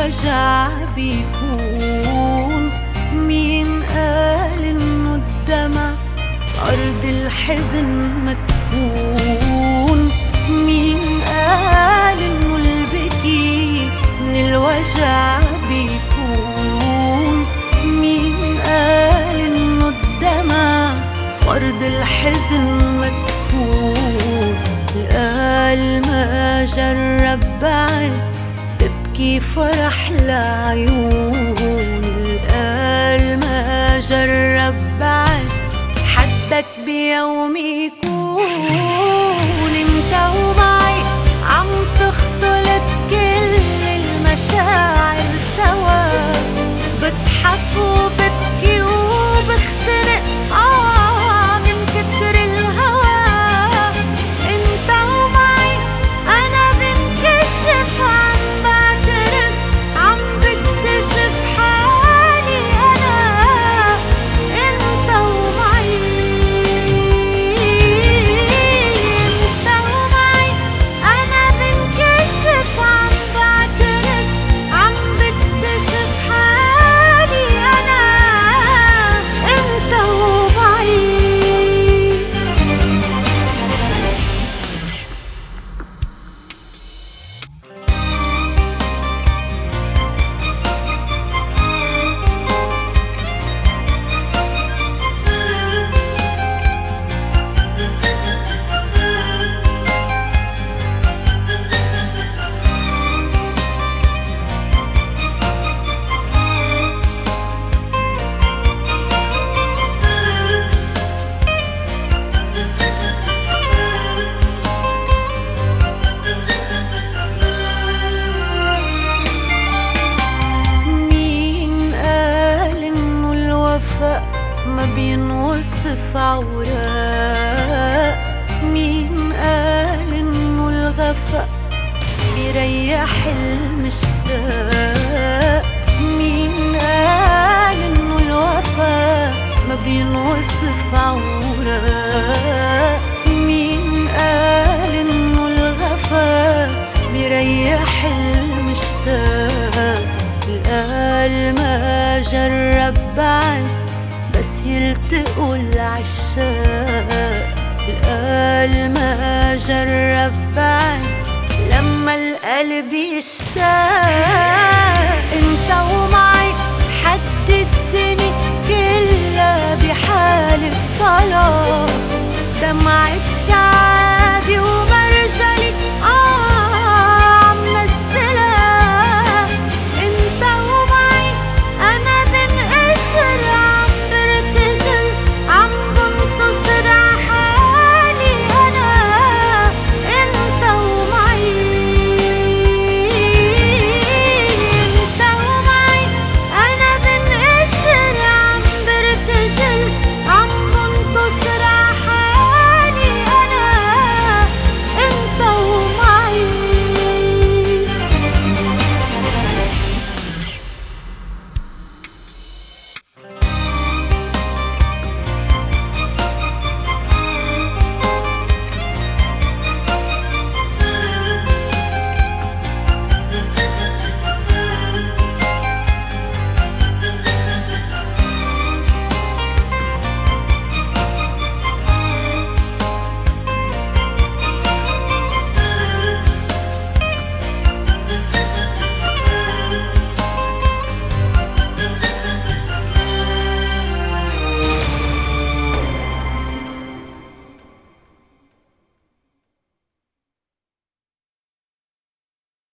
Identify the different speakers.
Speaker 1: الوجع بيكون. مين قال إنه الدمع أرض الحزن مدفون؟ مين قال إنه البكي من الوجع بيكون؟ مين قال إنه الدمع أرض الحزن مدفون؟ القلب ما جرب بعد تبكي فرح لعيون. القلب ما جرب بعد حدك بيوم يكون. انت ومعي عم تختلط كل المشاعر سوا، بضحك وببكي وبختنق من كتر الهوى. انت ومعي انا بنكشف، عم بعترف، عم بكتشف حالي انا. انت ومعي، انت ومعي انا بنكشف، عم بعترف، عم بكتشف حالي انا. انت ومعي. ما بينوصف عوراق؟ مين قال إنه الغفا بيريح المشتاق؟ مين قال إنه الوفا ما بينوصف عوراق؟ مين قال إنه الغفا بيريح المشتاق؟ القلب ما جرب بعد بس يلتقوا العشاق. القلب ما جرب بعد لما القلب يشتاق. انت ومعي حد الدنيا كلها بحالة صلاة، دمعة